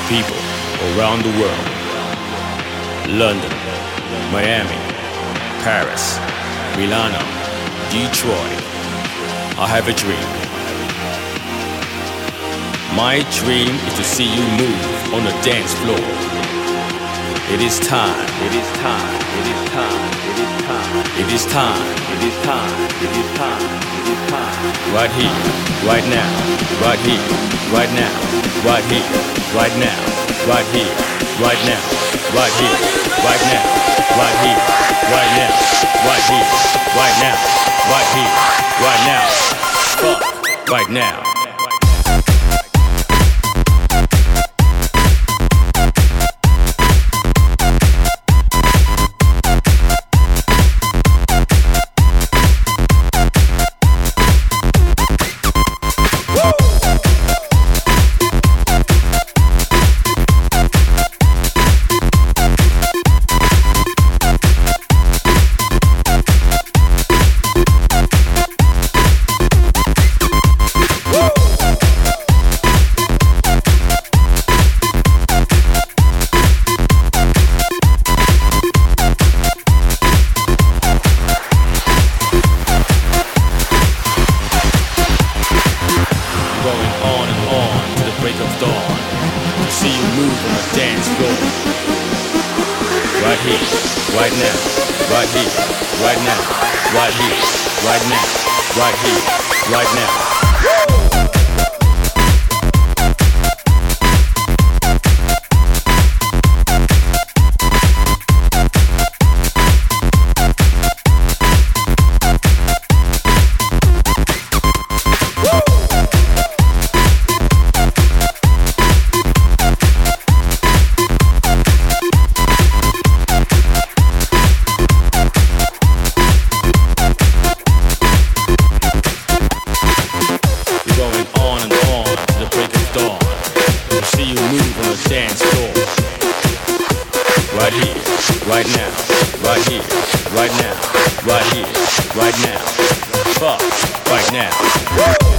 people around the world. London, Miami, Paris, Milano, Detroit. I have a dream. My dream is to see you move on the dance floor. It is time. It is time. It is time. It is time. It is time. It is time. It is time. It is time. Right here, right now. Right here, right now. Right here, right now. Right here, right now. Right here, right now. Right here, right now. Right here, right now. Right here, right now. Fuck, right now. Right here, right now, right here, right now, right here, right now, right here, right now. Right here, right now, right here, right now, right here, right now. Fuck, right now.